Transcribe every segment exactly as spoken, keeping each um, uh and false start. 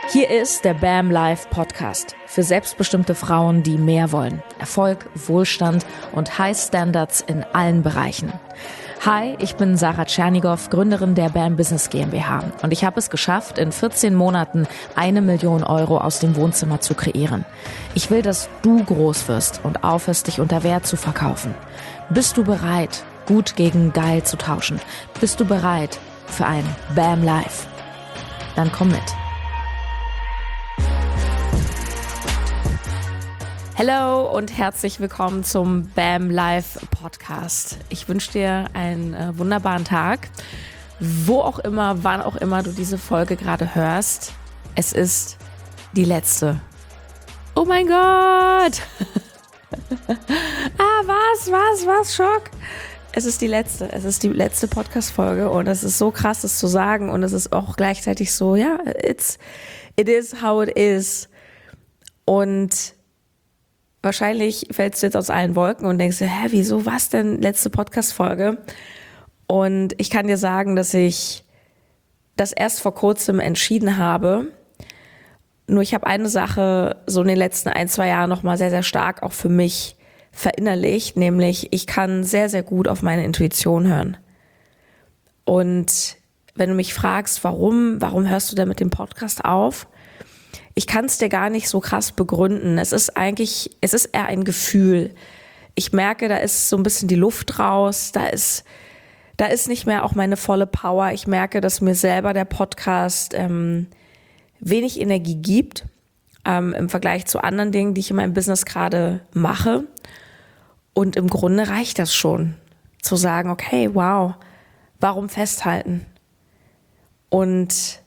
Hier ist der BAM Live Podcast für selbstbestimmte Frauen, die mehr wollen. Erfolg, Wohlstand und High Standards in allen Bereichen. Hi, ich bin Sarah Tschernigow, Gründerin der BAM Business GmbH und ich habe es geschafft, in vierzehn Monaten eine Million Euro aus dem Wohnzimmer zu kreieren. Ich will, dass du groß wirst und aufhörst, dich unter Wert zu verkaufen. Bist du bereit, gut gegen geil zu tauschen? Bist du bereit für ein BAM Live? Dann komm mit. Hallo und herzlich willkommen zum BAM Live Podcast. Ich wünsche dir einen äh, wunderbaren Tag, wo auch immer, wann auch immer du diese Folge gerade hörst. Es ist die letzte. Oh mein Gott! ah, was, was, was, Schock? Es ist die letzte, es ist die letzte Podcast-Folge und es ist so krass, das zu sagen und es ist auch gleichzeitig so, ja, it's, it is how it is. Und wahrscheinlich fällst du jetzt aus allen Wolken und denkst dir, hä, wieso, was denn letzte Podcast-Folge? Und ich kann dir sagen, dass ich das erst vor kurzem entschieden habe. Nur ich habe eine Sache so in den letzten ein, zwei Jahren nochmal sehr, sehr stark auch für mich verinnerlicht, nämlich ich kann sehr, sehr gut auf meine Intuition hören. Und wenn du mich fragst, warum, warum hörst du denn mit dem Podcast auf? Ich kann es dir gar nicht so krass begründen. Es ist eigentlich, es ist eher ein Gefühl. Ich merke, da ist so ein bisschen die Luft raus, da ist, da ist nicht mehr auch meine volle Power. Ich merke, dass mir selber der Podcast ähm, wenig Energie gibt ähm, im Vergleich zu anderen Dingen, die ich in meinem Business gerade mache. Und im Grunde reicht das schon, zu sagen, okay, wow, warum festhalten? Und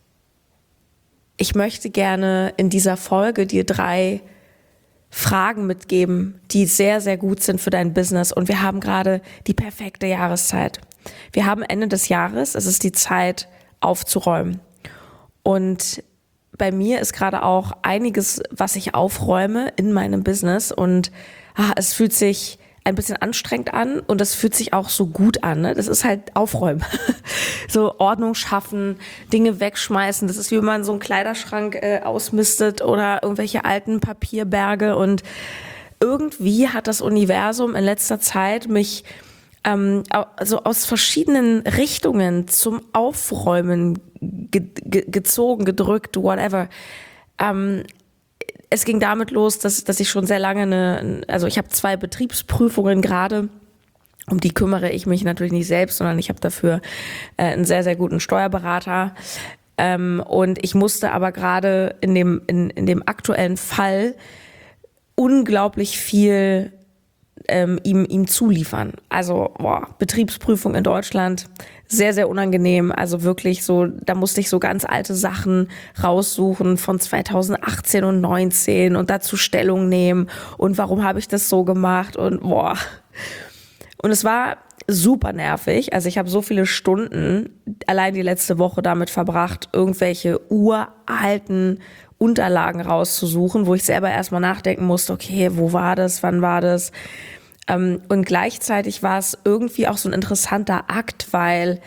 ich möchte gerne in dieser Folge dir drei Fragen mitgeben, die sehr, sehr gut sind für dein Business. Und wir haben gerade die perfekte Jahreszeit. Wir haben Ende des Jahres, es ist die Zeit aufzuräumen. Und bei mir ist gerade auch einiges, was ich aufräume in meinem Business. Und ah, es fühlt sich ein bisschen anstrengend an und das fühlt sich auch so gut an. Ne? Das ist halt Aufräumen. So Ordnung schaffen, Dinge wegschmeißen. Das ist wie wenn man so einen Kleiderschrank äh, ausmistet oder irgendwelche alten Papierberge. Und irgendwie hat das Universum in letzter Zeit mich ähm, also aus verschiedenen Richtungen zum Aufräumen ge- ge- gezogen, gedrückt, whatever. Ähm, Es ging damit los, dass, dass ich schon sehr lange eine, also ich habe zwei Betriebsprüfungen gerade, um die kümmere ich mich natürlich nicht selbst, sondern ich habe dafür äh, einen sehr, sehr guten Steuerberater. Ähm, und ich musste aber gerade in dem, in, in dem aktuellen Fall unglaublich viel ähm, ihm, ihm zuliefern. Also boah, Betriebsprüfung in Deutschland, sehr, sehr unangenehm. Also wirklich so, da musste ich so ganz alte Sachen raussuchen von zweitausendachtzehn und neunzehn und dazu Stellung nehmen und warum habe ich das so gemacht und boah. Und es war super nervig. Also ich habe so viele Stunden allein die letzte Woche damit verbracht, irgendwelche uralten Unterlagen rauszusuchen, wo ich selber erstmal nachdenken musste, okay, wo war das, wann war das? Und gleichzeitig war es irgendwie auch so ein interessanter Akt, weil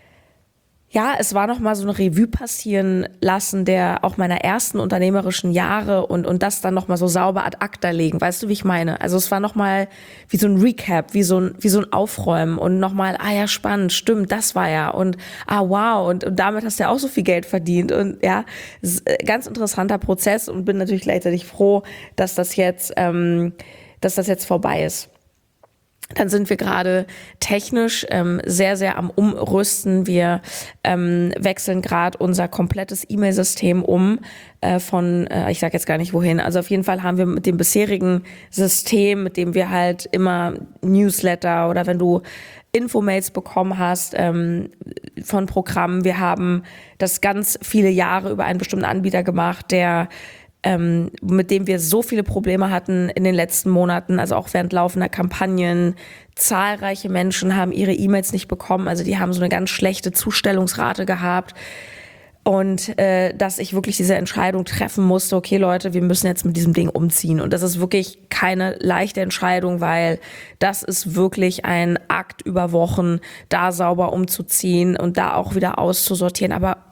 ja, es war nochmal so eine Revue passieren lassen der auch meiner ersten unternehmerischen Jahre und und das dann nochmal so sauber ad acta legen. Weißt du, wie ich meine? Also es war nochmal wie so ein Recap, wie so ein wie so ein Aufräumen und nochmal, ah ja, spannend, stimmt, das war ja und ah wow und, und damit hast du ja auch so viel Geld verdient und ja, ganz interessanter Prozess und bin natürlich gleichzeitig froh, dass das jetzt, ähm, dass das jetzt vorbei ist. Dann sind wir gerade technisch ähm, sehr, sehr am Umrüsten. Wir ähm, wechseln gerade unser komplettes E-Mail-System um äh, von, äh, ich sage jetzt gar nicht wohin. Also auf jeden Fall haben wir mit dem bisherigen System, mit dem wir halt immer Newsletter oder wenn du Infomails bekommen hast ähm, von Programmen. Wir haben das ganz viele Jahre über einen bestimmten Anbieter gemacht, der Ähm, mit dem wir so viele Probleme hatten in den letzten Monaten, also auch während laufender Kampagnen. Zahlreiche Menschen haben ihre E-Mails nicht bekommen, also die haben so eine ganz schlechte Zustellungsrate gehabt. Und äh, dass ich wirklich diese Entscheidung treffen musste, okay Leute, wir müssen jetzt mit diesem Ding umziehen. Und das ist wirklich keine leichte Entscheidung, weil das ist wirklich ein Akt über Wochen, da sauber umzuziehen und da auch wieder auszusortieren. Aber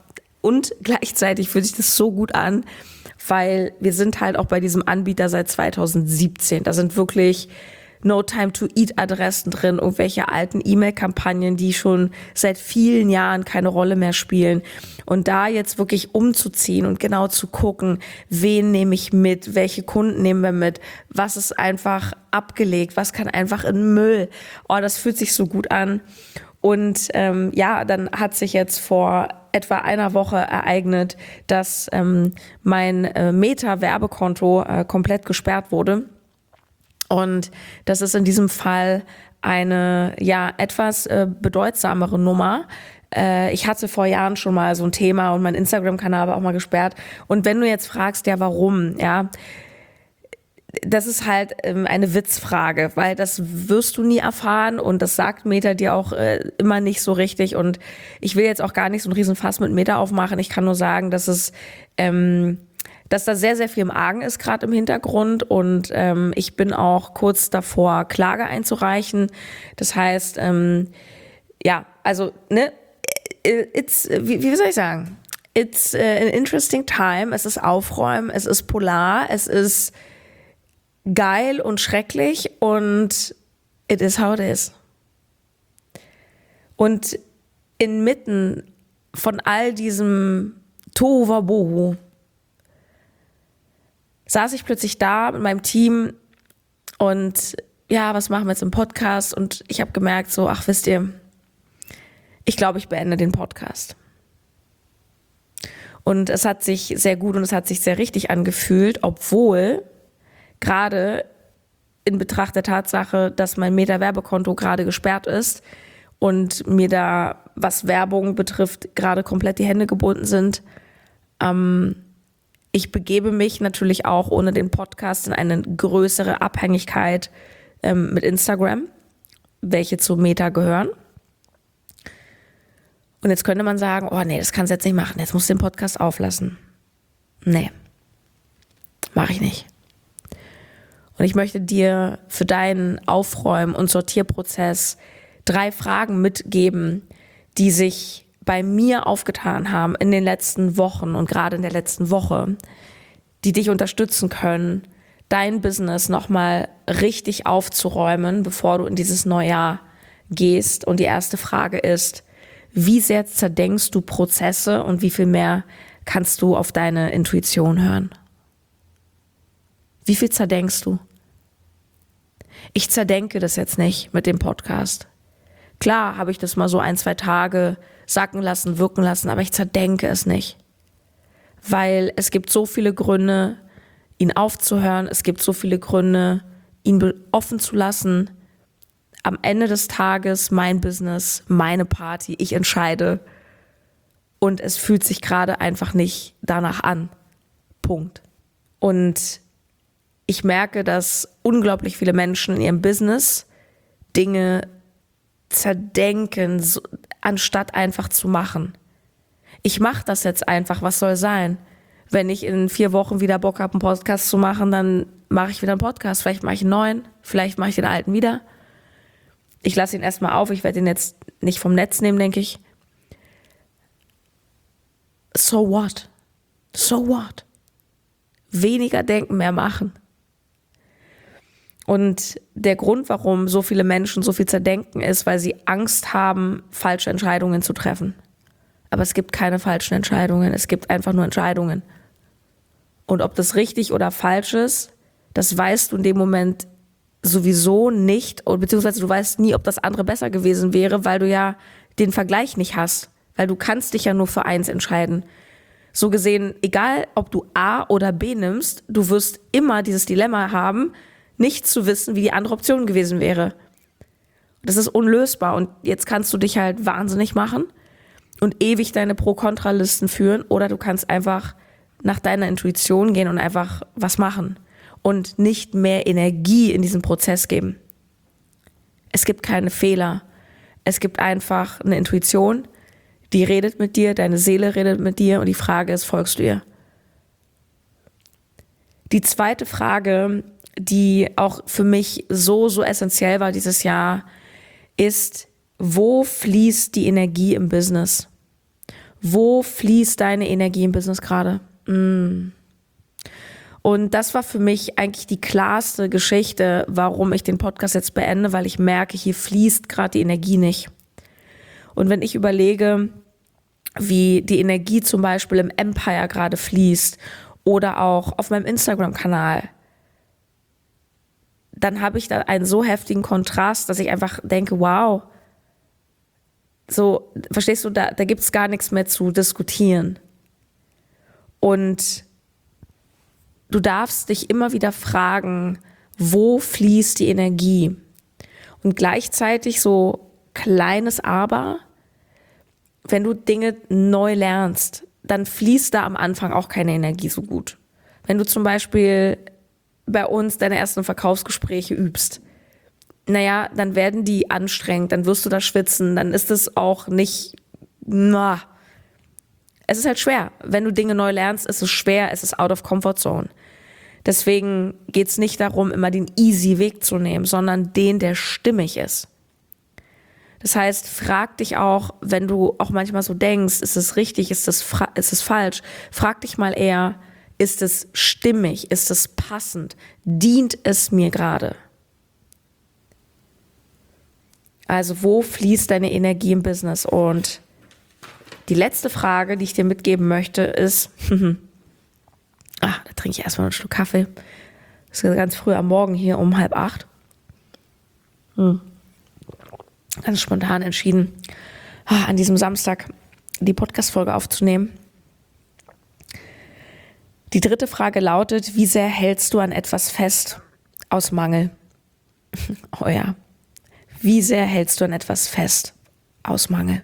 und gleichzeitig fühlt sich das so gut an, weil wir sind halt auch bei diesem Anbieter seit zweitausendsiebzehn. Da sind wirklich No-Time-to-Eat-Adressen drin, irgendwelche alten E-Mail-Kampagnen, die schon seit vielen Jahren keine Rolle mehr spielen. Und da jetzt wirklich umzuziehen und genau zu gucken, wen nehme ich mit, welche Kunden nehmen wir mit, was ist einfach abgelegt, was kann einfach in Müll. Oh, das fühlt sich so gut an. Und ähm, ja, dann hat sich jetzt vor etwa einer Woche ereignet, dass ähm, mein äh, Meta-Werbekonto äh, komplett gesperrt wurde. Und das ist in diesem Fall eine ja etwas äh, bedeutsamere Nummer. Äh, ich hatte vor Jahren schon mal so ein Thema und mein Instagram-Kanal war auch mal gesperrt. Und wenn du jetzt fragst, ja warum, ja, das ist halt ähm, eine Witzfrage, weil das wirst du nie erfahren und das sagt Meta dir auch äh, immer nicht so richtig. Und ich will jetzt auch gar nicht so einen Riesenfass mit Meta aufmachen. Ich kann nur sagen, dass es ähm, dass da sehr, sehr viel im Argen ist, gerade im Hintergrund. Und ähm, ich bin auch kurz davor, Klage einzureichen. Das heißt, ähm, ja, also, ne, it's, wie, wie soll ich sagen? It's uh, an interesting time. Es ist Aufräumen, es ist polar, es ist geil und schrecklich und it is how it is. Und inmitten von all diesem Tohuwabohu saß ich plötzlich da mit meinem Team und ja, was machen wir jetzt im Podcast? Und ich habe gemerkt so, ach wisst ihr, ich glaube, ich beende den Podcast. Und es hat sich sehr gut und es hat sich sehr richtig angefühlt, obwohl gerade in Betracht der Tatsache, dass mein Meta-Werbekonto gerade gesperrt ist und mir da, was Werbung betrifft, gerade komplett die Hände gebunden sind, ähm, ich begebe mich natürlich auch ohne den Podcast in eine größere Abhängigkeit ähm, mit Instagram, welche zu Meta gehören. Und jetzt könnte man sagen, oh nee, das kannst du jetzt nicht machen, jetzt musst du den Podcast auflassen. Nee, mache ich nicht. Und ich möchte dir für deinen Aufräumen- und Sortierprozess drei Fragen mitgeben, die sich bei mir aufgetan haben in den letzten Wochen und gerade in der letzten Woche, die dich unterstützen können, dein Business nochmal richtig aufzuräumen, bevor du in dieses Neujahr gehst. Und die erste Frage ist, wie sehr zerdenkst du Prozesse und wie viel mehr kannst du auf deine Intuition hören? Wie viel zerdenkst du? Ich zerdenke das jetzt nicht mit dem Podcast. Klar habe ich das mal so ein, zwei Tage sacken lassen, wirken lassen, aber ich zerdenke es nicht. Weil es gibt so viele Gründe, ihn aufzuhören, es gibt so viele Gründe, ihn offen zu lassen. Am Ende des Tages mein Business, meine Party, ich entscheide und es fühlt sich gerade einfach nicht danach an. Punkt. Und ich merke, dass unglaublich viele Menschen in ihrem Business Dinge zerdenken, so, anstatt einfach zu machen. Ich mache das jetzt einfach, was soll sein? Wenn ich in vier Wochen wieder Bock habe, einen Podcast zu machen, dann mache ich wieder einen Podcast. Vielleicht mache ich einen neuen, vielleicht mache ich den alten wieder. Ich lasse ihn erstmal auf, ich werde ihn jetzt nicht vom Netz nehmen, denke ich. So what? So what? Weniger denken, mehr machen. Und der Grund, warum so viele Menschen so viel zerdenken, ist, weil sie Angst haben, falsche Entscheidungen zu treffen. Aber es gibt keine falschen Entscheidungen, es gibt einfach nur Entscheidungen. Und ob das richtig oder falsch ist, das weißt du in dem Moment sowieso nicht, beziehungsweise du weißt nie, ob das andere besser gewesen wäre, weil du ja den Vergleich nicht hast. Weil du kannst dich ja nur für eins entscheiden. So gesehen, egal ob du A oder B nimmst, du wirst immer dieses Dilemma haben, nicht zu wissen, wie die andere Option gewesen wäre. Das ist unlösbar und jetzt kannst du dich halt wahnsinnig machen und ewig deine Pro-Kontra-Listen führen oder du kannst einfach nach deiner Intuition gehen und einfach was machen und nicht mehr Energie in diesen Prozess geben. Es gibt keine Fehler. Es gibt einfach eine Intuition, die redet mit dir, deine Seele redet mit dir und die Frage ist, folgst du ihr? Die zweite Frage, die auch für mich so, so essentiell war dieses Jahr, ist, wo fließt die Energie im Business? Wo fließt deine Energie im Business gerade? Mm. Und das war für mich eigentlich die klarste Geschichte, warum ich den Podcast jetzt beende, weil ich merke, hier fließt gerade die Energie nicht. Und wenn ich überlege, wie die Energie zum Beispiel im Empire gerade fließt oder auch auf meinem Instagram-Kanal, dann habe ich da einen so heftigen Kontrast, dass ich einfach denke, wow, so, verstehst du, da, da gibt es gar nichts mehr zu diskutieren. Und du darfst dich immer wieder fragen, wo fließt die Energie? Und gleichzeitig so kleines Aber, wenn du Dinge neu lernst, dann fließt da am Anfang auch keine Energie so gut. Wenn du zum Beispiel bei uns deine ersten Verkaufsgespräche übst, naja, dann werden die anstrengend, dann wirst du da schwitzen, dann ist es auch nicht, na, es ist halt schwer. Wenn du Dinge neu lernst, ist es schwer, es ist out of comfort zone. Deswegen geht es nicht darum, immer den easy Weg zu nehmen, sondern den, der stimmig ist. Das heißt, frag dich auch, wenn du auch manchmal so denkst, ist es richtig, ist es, fra- ist es falsch, frag dich mal eher, ist es stimmig, ist es passend, dient es mir gerade? Also wo fließt deine Energie im Business? Und die letzte Frage, die ich dir mitgeben möchte, ist, ah, da trinke ich erstmal einen Schluck Kaffee. Das ist ganz früh am Morgen hier um halb acht. Hm. Ganz spontan entschieden, ah, an diesem Samstag die Podcast-Folge aufzunehmen. Die dritte Frage lautet, wie sehr hältst du an etwas fest aus Mangel? Oh ja. Wie sehr hältst du an etwas fest aus Mangel?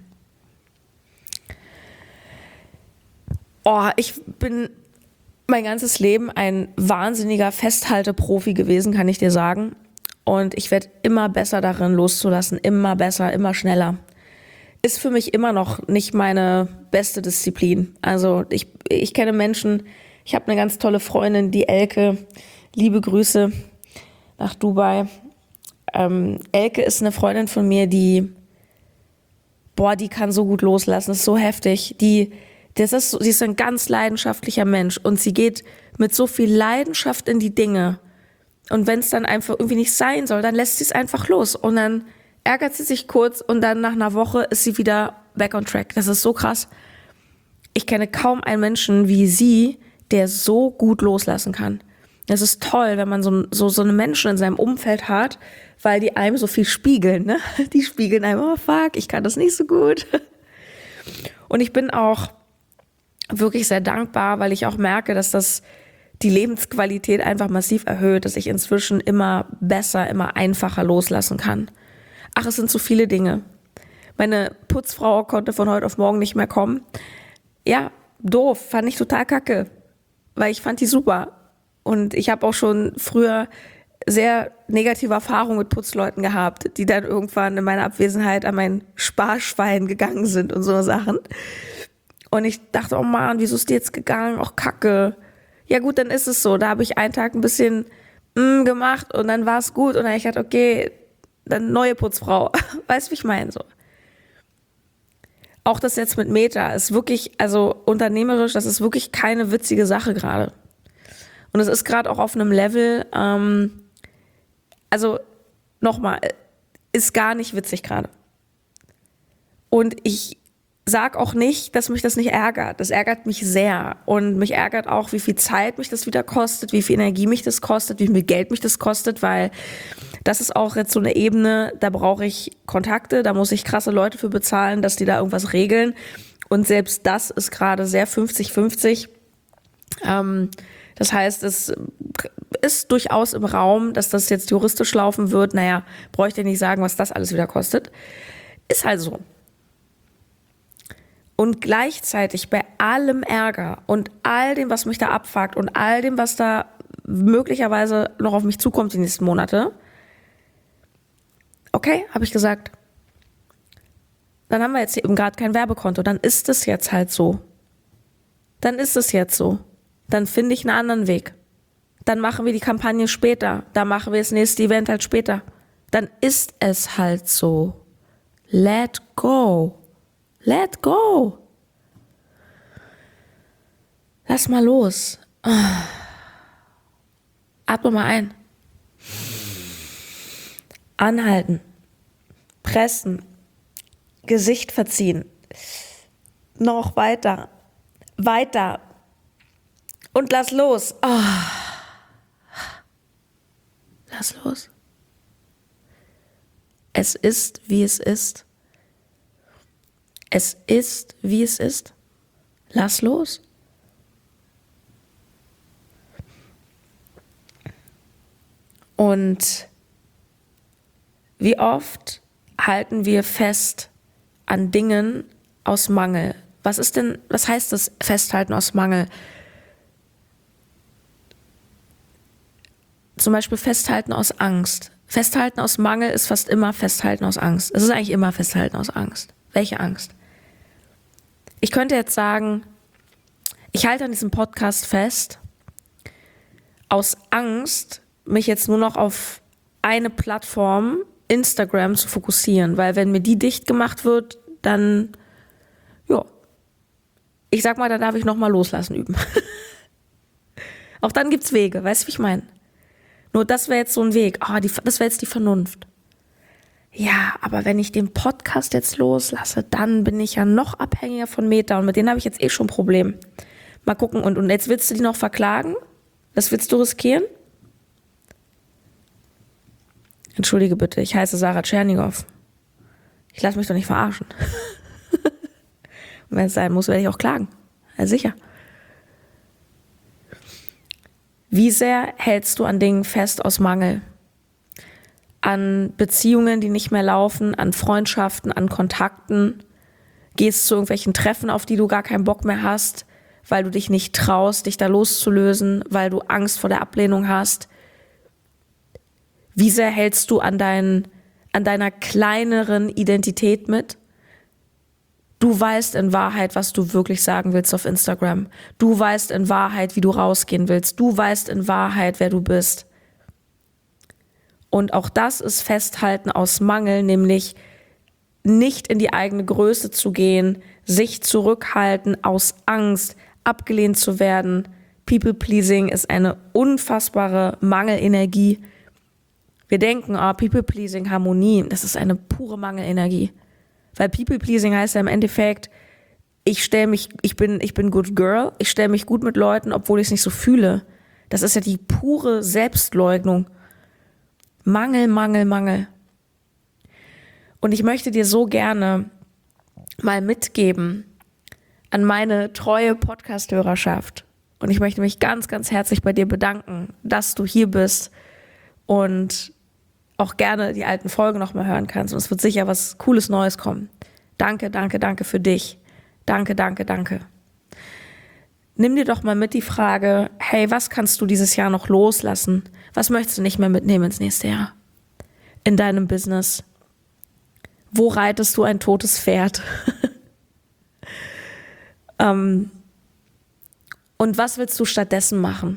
Oh, ich bin mein ganzes Leben ein wahnsinniger Festhalteprofi gewesen, kann ich dir sagen. Und ich werde immer besser darin loszulassen, immer besser, immer schneller. Ist für mich immer noch nicht meine beste Disziplin. Also ich, ich kenne Menschen, ich habe eine ganz tolle Freundin, die Elke, liebe Grüße nach Dubai. Ähm, Elke ist eine Freundin von mir, die, boah, die kann so gut loslassen, das ist so heftig. Die, das ist, sie ist ein ganz leidenschaftlicher Mensch und sie geht mit so viel Leidenschaft in die Dinge. Und wenn es dann einfach irgendwie nicht sein soll, dann lässt sie es einfach los. Und dann ärgert sie sich kurz und dann nach einer Woche ist sie wieder back on track. Das ist so krass. Ich kenne kaum einen Menschen wie sie, der so gut loslassen kann. Das ist toll, wenn man so, so, so eine Menschen in seinem Umfeld hat, weil die einem so viel spiegeln, ne? Die spiegeln einem, oh fuck, ich kann das nicht so gut. Und ich bin auch wirklich sehr dankbar, weil ich auch merke, dass das die Lebensqualität einfach massiv erhöht, dass ich inzwischen immer besser, immer einfacher loslassen kann. Ach, es sind so viele Dinge. Meine Putzfrau konnte von heute auf morgen nicht mehr kommen. Ja, doof, fand ich total kacke, weil ich fand die super. Und ich habe auch schon früher sehr negative Erfahrungen mit Putzleuten gehabt, die dann irgendwann in meiner Abwesenheit an mein Sparschwein gegangen sind und so Sachen. Und ich dachte, oh Mann, wieso ist die jetzt gegangen? Auch kacke. Ja gut, dann ist es so. Da habe ich einen Tag ein bisschen mm, gemacht und dann war es gut. Und dann habe ich gedacht, okay, dann neue Putzfrau. Weißt du, wie ich meine? So. Auch das jetzt mit Meta ist wirklich, also unternehmerisch, das ist wirklich keine witzige Sache gerade. Und es ist gerade auch auf einem Level, ähm, also nochmal, ist gar nicht witzig gerade. Und ich sag auch nicht, dass mich das nicht ärgert. Das ärgert mich sehr. Und mich ärgert auch, wie viel Zeit mich das wieder kostet, wie viel Energie mich das kostet, wie viel Geld mich das kostet, weil das ist auch jetzt so eine Ebene, da brauche ich Kontakte, da muss ich krasse Leute für bezahlen, dass die da irgendwas regeln. Und selbst das ist gerade sehr fünfzig fünfzig. Ähm, das heißt, es ist durchaus im Raum, dass das jetzt juristisch laufen wird. Naja, brauche ich dir nicht sagen, was das alles wieder kostet. Ist halt so. Und gleichzeitig bei allem Ärger und all dem, was mich da abfuckt und all dem, was da möglicherweise noch auf mich zukommt die nächsten Monate, okay, habe ich gesagt, dann haben wir jetzt eben gerade kein Werbekonto, dann ist es jetzt halt so. Dann ist es jetzt so. Dann finde ich einen anderen Weg. Dann machen wir die Kampagne später. Dann machen wir das nächste Event halt später. Dann ist es halt so. Let go. Let go. Lass mal los. Atme mal ein. Anhalten. Pressen. Gesicht verziehen. Noch weiter. Weiter. Und lass los. Oh. Lass los. Es ist, wie es ist. Es ist, wie es ist. Lass los. Und wie oft halten wir fest an Dingen aus Mangel? Was ist denn, was heißt das Festhalten aus Mangel? Zum Beispiel Festhalten aus Angst. Festhalten aus Mangel ist fast immer Festhalten aus Angst. Es ist eigentlich immer Festhalten aus Angst. Welche Angst? Ich könnte jetzt sagen, ich halte an diesem Podcast fest, aus Angst, mich jetzt nur noch auf eine Plattform, Instagram, zu fokussieren. Weil wenn mir die dicht gemacht wird, dann, ja, ich sag mal, da darf ich nochmal loslassen üben. Auch dann gibt's Wege, weißt du, wie ich meine? Nur das wäre jetzt so ein Weg. Oh, die, das wäre jetzt die Vernunft. Ja, aber wenn ich den Podcast jetzt loslasse, dann bin ich ja noch abhängiger von Meta. Und mit denen habe ich jetzt eh schon ein Problem. Mal gucken. Und, und jetzt willst du die noch verklagen? Das willst du riskieren? Entschuldige bitte, ich heiße Sarah Tschernigow. Ich lasse mich doch nicht verarschen. Und wenn es sein muss, werde ich auch klagen. Ja, sicher. Wie sehr hältst du an Dingen fest aus Mangel? An Beziehungen, die nicht mehr laufen, an Freundschaften, an Kontakten? Gehst zu irgendwelchen Treffen, auf die du gar keinen Bock mehr hast, weil du dich nicht traust, dich da loszulösen, weil du Angst vor der Ablehnung hast? Wie sehr hältst du an, dein, an deiner kleineren Identität mit? Du weißt in Wahrheit, was du wirklich sagen willst auf Instagram. Du weißt in Wahrheit, wie du rausgehen willst. Du weißt in Wahrheit, wer du bist. Und auch das ist Festhalten aus Mangel, nämlich nicht in die eigene Größe zu gehen, sich zurückhalten aus Angst, abgelehnt zu werden. People-Pleasing ist eine unfassbare Mangelenergie. Wir denken, ah, People-Pleasing, Harmonie, das ist eine pure Mangelenergie. Weil People-Pleasing heißt ja im Endeffekt, ich stelle mich, ich bin, ich bin good girl, ich stelle mich gut mit Leuten, obwohl ich es nicht so fühle. Das ist ja die pure Selbstleugnung. Mangel, Mangel, Mangel. Und ich möchte dir so gerne mal mitgeben an meine treue Podcast-Hörerschaft. Und ich möchte mich ganz, ganz herzlich bei dir bedanken, dass du hier bist und auch gerne die alten Folgen noch mal hören kannst. Und es wird sicher was Cooles Neues kommen. Danke, danke, danke für dich. Danke, danke, danke. Nimm dir doch mal mit die Frage, hey, was kannst du dieses Jahr noch loslassen? Was möchtest du nicht mehr mitnehmen ins nächste Jahr? In deinem Business? Wo reitest du ein totes Pferd? ähm, und was willst du stattdessen machen?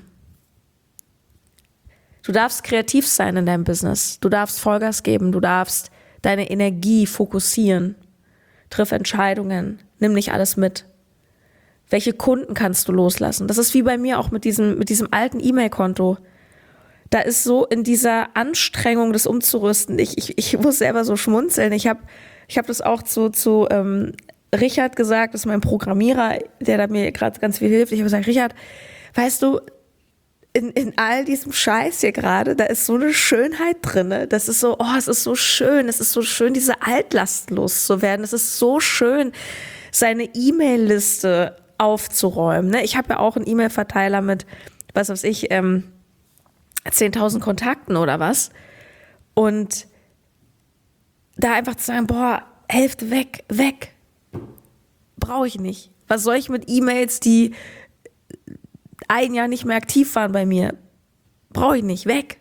Du darfst kreativ sein in deinem Business. Du darfst Vollgas geben. Du darfst deine Energie fokussieren. Triff Entscheidungen. Nimm nicht alles mit. Welche Kunden kannst du loslassen? Das ist wie bei mir auch mit diesem, mit diesem alten E-Mail-Konto. Da ist so in dieser Anstrengung, das umzurüsten. Ich, ich, ich muss selber so schmunzeln. Ich habe ich hab das auch zu, zu ähm, Richard gesagt, das ist mein Programmierer, der da mir gerade ganz viel hilft. Ich habe gesagt, Richard, weißt du, In, in all diesem Scheiß hier gerade, da ist so eine Schönheit drin. Das ist so, oh, es ist so schön, es ist so schön, diese Altlast loszuwerden. Es ist so schön, seine E-Mail-Liste aufzuräumen. Ne? Ich habe ja auch einen E-Mail-Verteiler mit, was weiß ich, ähm, zehntausend Kontakten oder was. Und da einfach zu sagen, boah, Hälfte weg, weg. Brauche ich nicht. Was soll ich mit E-Mails, die ein Jahr nicht mehr aktiv waren bei mir? Brauche ich nicht, weg.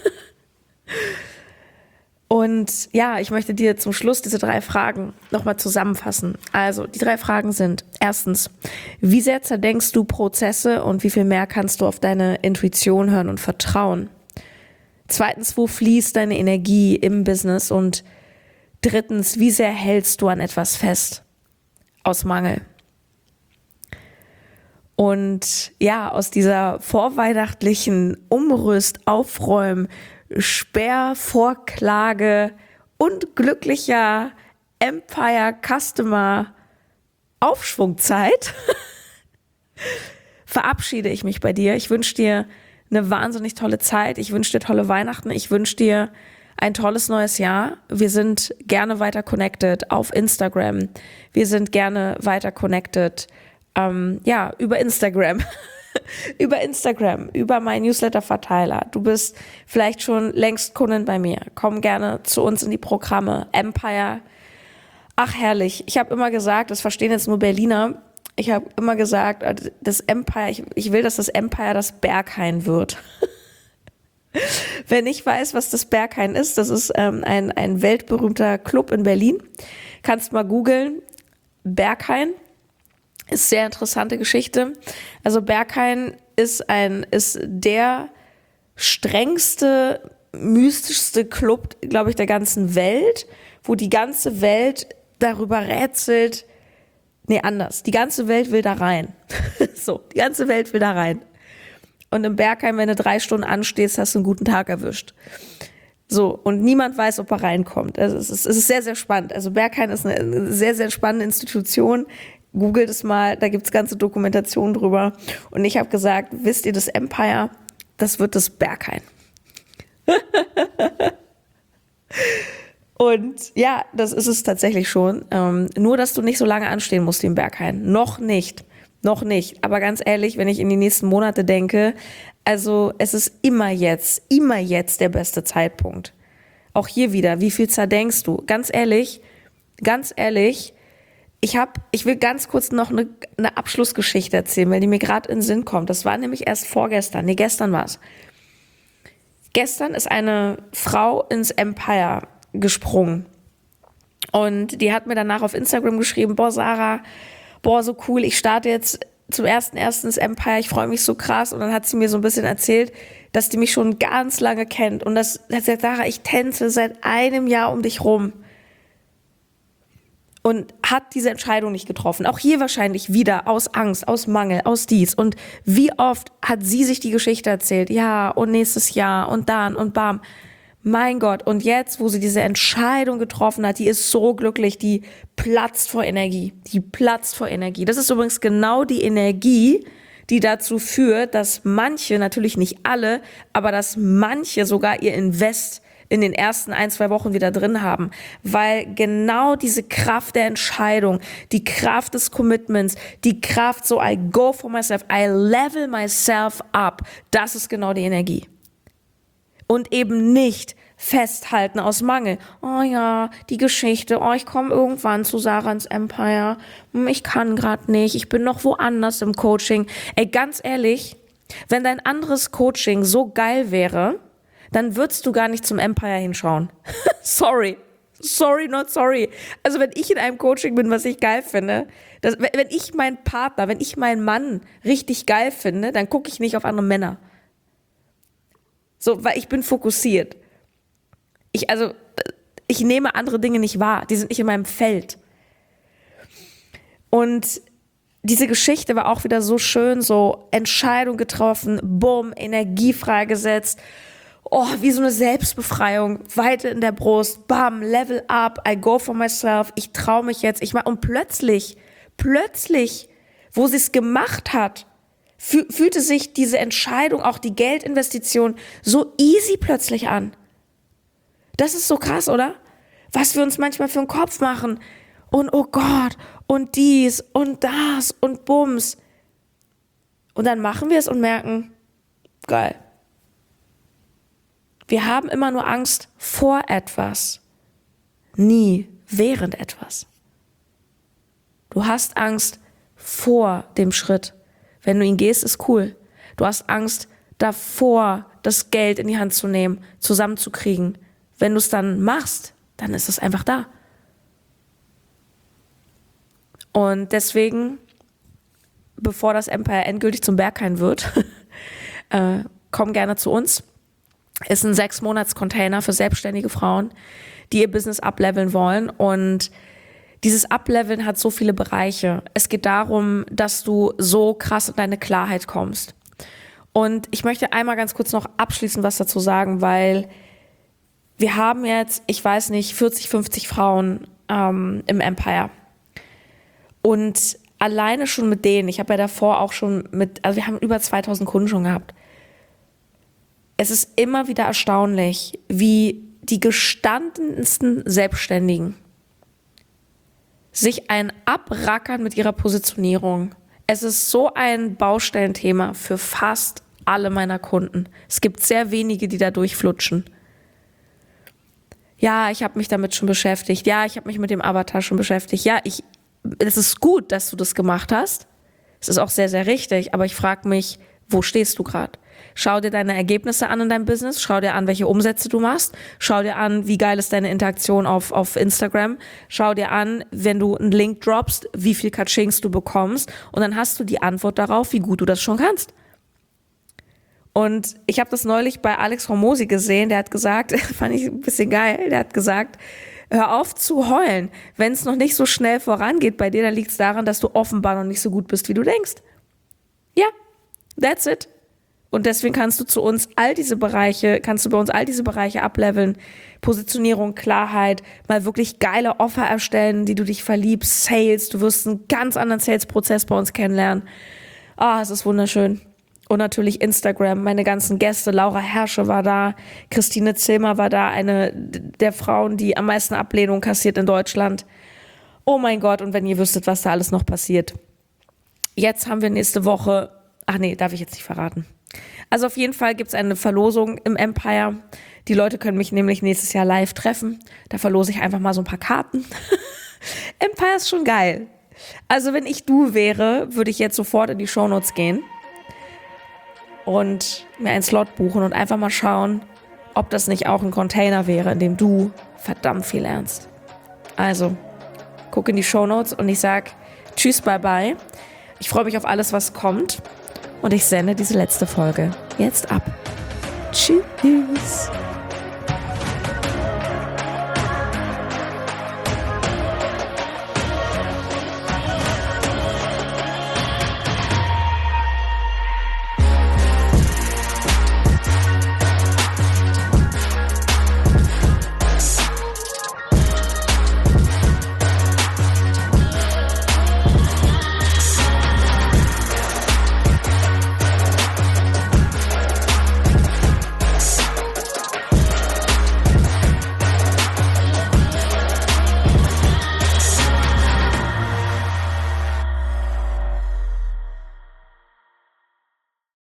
Und ja, ich möchte dir zum Schluss diese drei Fragen nochmal zusammenfassen. Also, die drei Fragen sind: Erstens, wie sehr zerdenkst du Prozesse und wie viel mehr kannst du auf deine Intuition hören und vertrauen? Zweitens, wo fließt deine Energie im Business? Und drittens, wie sehr hältst du an etwas fest aus Mangel? Und ja, aus dieser vorweihnachtlichen Umrüst, Aufräumen, Sperrvorklage und glücklicher Empire Customer Aufschwungzeit verabschiede ich mich bei dir. Ich wünsche dir eine wahnsinnig tolle Zeit. Ich wünsche dir tolle Weihnachten. Ich wünsche dir ein tolles neues Jahr. Wir sind gerne weiter connected auf Instagram. Wir sind gerne weiter connected, ähm, ja, über Instagram. über Instagram, über meinen Newsletter-Verteiler. Du bist vielleicht schon längst Kundin bei mir. Komm gerne zu uns in die Programme. Empire. Ach, herrlich. Ich habe immer gesagt, das verstehen jetzt nur Berliner, ich habe immer gesagt, das Empire, ich, ich will, dass das Empire das Berghain wird. Wer nicht weiß, was das Berghain ist, das ist ähm, ein, ein weltberühmter Club in Berlin. Kannst mal googeln. Berghain ist sehr interessante Geschichte. Also Berghain ist ein, ist der strengste, mystischste Club, glaube ich, der ganzen Welt, wo die ganze Welt darüber rätselt. Nee, anders. Die ganze Welt will da rein. So, die ganze Welt will da rein. Und im Berghain, wenn du drei Stunden anstehst, hast du einen guten Tag erwischt. So, und niemand weiß, ob er reinkommt. Also es ist, es ist sehr, sehr spannend. Also Berghain ist eine sehr, sehr spannende Institution. Googelt es mal, da gibt's ganze Dokumentationen drüber. Und ich habe gesagt, wisst ihr, das Empire, das wird das Berghain. Und ja, das ist es tatsächlich schon. Ähm, nur, dass du nicht so lange anstehen musst wie im Berghain. Noch nicht. Noch nicht. Aber ganz ehrlich, wenn ich in die nächsten Monate denke, also es ist immer jetzt, immer jetzt der beste Zeitpunkt. Auch hier wieder, wie viel zerdenkst du? Ganz ehrlich, ganz ehrlich, ich hab, ich will ganz kurz noch eine, eine Abschlussgeschichte erzählen, weil die mir gerade in den Sinn kommt. Das war nämlich erst vorgestern. Nee, gestern war's. Gestern ist eine Frau ins Empire gesprungen. Und die hat mir danach auf Instagram geschrieben, boah, Sarah, boah, so cool, ich starte jetzt zum ersten ersten ins Empire, ich freue mich so krass. Und dann hat sie mir so ein bisschen erzählt, dass die mich schon ganz lange kennt. Und das hat gesagt, Sarah, ich tänze seit einem Jahr um dich rum. Und hat diese Entscheidung nicht getroffen. Auch hier wahrscheinlich wieder aus Angst, aus Mangel, aus dies. Und wie oft hat sie sich die Geschichte erzählt? Ja, und nächstes Jahr und dann und bam. Mein Gott, und jetzt, wo sie diese Entscheidung getroffen hat, die ist so glücklich, die platzt vor Energie, die platzt vor Energie. Das ist übrigens genau die Energie, die dazu führt, dass manche, natürlich nicht alle, aber dass manche sogar ihr Invest in den ersten ein, zwei Wochen wieder drin haben, weil genau diese Kraft der Entscheidung, die Kraft des Commitments, die Kraft so, I go for myself, I level myself up, das ist genau die Energie. Und eben nicht festhalten aus Mangel. Oh ja, die Geschichte, oh, ich komme irgendwann zu Sarah ins Empire, ich kann gerade nicht, ich bin noch woanders im Coaching. Ey, ganz ehrlich, wenn dein anderes Coaching so geil wäre, dann würdest du gar nicht zum Empire hinschauen. Sorry. Sorry, not sorry. Also wenn ich in einem Coaching bin, was ich geil finde, das, wenn ich meinen Partner, wenn ich meinen Mann richtig geil finde, dann gucke ich nicht auf andere Männer. So, weil ich bin fokussiert. Ich, also, ich nehme andere Dinge nicht wahr. Die sind nicht in meinem Feld. Und diese Geschichte war auch wieder so schön, so Entscheidung getroffen, bumm, Energie freigesetzt. Oh, wie so eine Selbstbefreiung, Weite in der Brust, bam, level up, I go for myself, ich traue mich jetzt, ich mach, und plötzlich, plötzlich, wo sie es gemacht hat, fühlte sich diese Entscheidung, auch die Geldinvestition, so easy plötzlich an. Das ist so krass, oder? Was wir uns manchmal für einen Kopf machen. Und oh Gott, und dies und das und Bums. Und dann machen wir es und merken, geil. Wir haben immer nur Angst vor etwas, nie während etwas. Du hast Angst vor dem Schritt. Wenn du ihn gehst, ist cool. Du hast Angst davor, das Geld in die Hand zu nehmen, zusammenzukriegen. Wenn du es dann machst, dann ist es einfach da. Und deswegen, bevor das Empire endgültig zum Berghain wird, äh, komm gerne zu uns. Ist ein sechs Monats Container für selbstständige Frauen, die ihr Business upleveln wollen und Dieses Upleveln hat so viele Bereiche. Es geht darum, dass du so krass in deine Klarheit kommst. Und ich möchte einmal ganz kurz noch abschließend was dazu sagen, weil wir haben jetzt, ich weiß nicht, vierzig, fünfzig Frauen ähm, im Empire. Und alleine schon mit denen, ich habe ja davor auch schon mit, also wir haben über zweitausend Kunden schon gehabt. Es ist immer wieder erstaunlich, wie die gestandensten Selbstständigen sich ein abrackern mit ihrer Positionierung. Es ist so ein Baustellenthema für fast alle meiner Kunden. Es gibt sehr wenige, die da durchflutschen. Ja, ich habe mich damit schon beschäftigt. Ja, ich habe mich mit dem Avatar schon beschäftigt. Ja, ich, es ist gut, dass du das gemacht hast. Es ist auch sehr, sehr richtig. Aber ich frage mich, wo stehst du gerade? Schau dir deine Ergebnisse an in deinem Business. Schau dir an, welche Umsätze du machst. Schau dir an, wie geil ist deine Interaktion auf, auf Instagram. Schau dir an, wenn du einen Link droppst, wie viel Katschings du bekommst. Und dann hast du die Antwort darauf, wie gut du das schon kannst. Und ich habe das neulich bei Alex Hormozi gesehen, der hat gesagt, fand ich ein bisschen geil, der hat gesagt, hör auf zu heulen. Wenn es noch nicht so schnell vorangeht bei dir, dann liegt es daran, dass du offenbar noch nicht so gut bist, wie du denkst. Ja, that's it. Und deswegen kannst du zu uns all diese Bereiche, kannst du bei uns all diese Bereiche ableveln. Positionierung, Klarheit, mal wirklich geile Offer erstellen, die du dich verliebst, Sales, du wirst einen ganz anderen Sales-Prozess bei uns kennenlernen. Ah, es ist wunderschön. Und natürlich Instagram, meine ganzen Gäste, Laura Herrsche war da, Christine Zilmer war da, eine der Frauen, die am meisten Ablehnung kassiert in Deutschland. Oh mein Gott, und wenn ihr wüsstet, was da alles noch passiert. Jetzt haben wir nächste Woche, ach nee, darf ich jetzt nicht verraten. Also auf jeden Fall gibt es eine Verlosung im Empire. Die Leute können mich nämlich nächstes Jahr live treffen. Da verlose ich einfach mal so ein paar Karten. Empire ist schon geil. Also wenn ich du wäre, würde ich jetzt sofort in die Shownotes gehen und mir einen Slot buchen und einfach mal schauen, ob das nicht auch ein Container wäre, in dem du verdammt viel lernst. Also, guck in die Shownotes und ich sag tschüss, bye bye. Ich freue mich auf alles, was kommt und ich sende diese letzte Folge jetzt ab. Tschüss.